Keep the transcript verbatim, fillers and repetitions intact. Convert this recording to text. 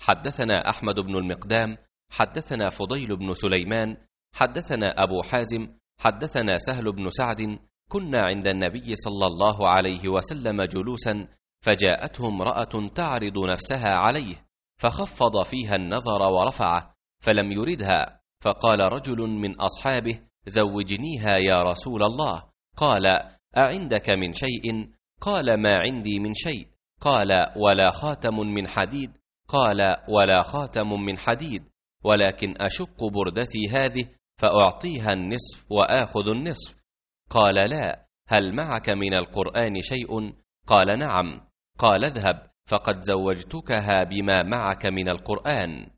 حدثنا أحمد بن المقدام حدثنا فضيل بن سليمان حدثنا أبو حازم حدثنا سهل بن سعد كنا عند النبي صلى الله عليه وسلم جلوسا فجاءته امرأة تعرض نفسها عليه فخفض فيها النظر ورفعه فلم يردها، فقال رجل من أصحابه: زوجنيها يا رسول الله. قال: أعندك من شيء؟ قال: ما عندي من شيء. قال: ولا خاتم من حديد؟ قال: ولا خاتم من حديد، ولكن أشق بردتي هذه فأعطيها النصف وآخذ النصف. قال: لا، هل معك من القرآن شيء؟ قال: نعم. قال: اذهب فقد زوجتكها بما معك من القرآن.